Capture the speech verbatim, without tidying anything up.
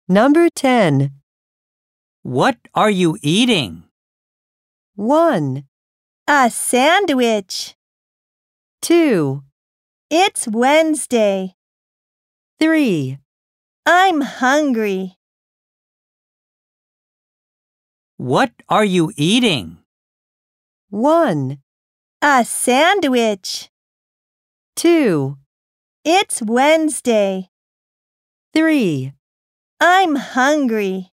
Number ten. What are you eating? one, A sandwich. two, It's Wednesday. three, I'm hungry. What are you eating? one, A sandwich. two, It's Wednesday. three. I'm hungry.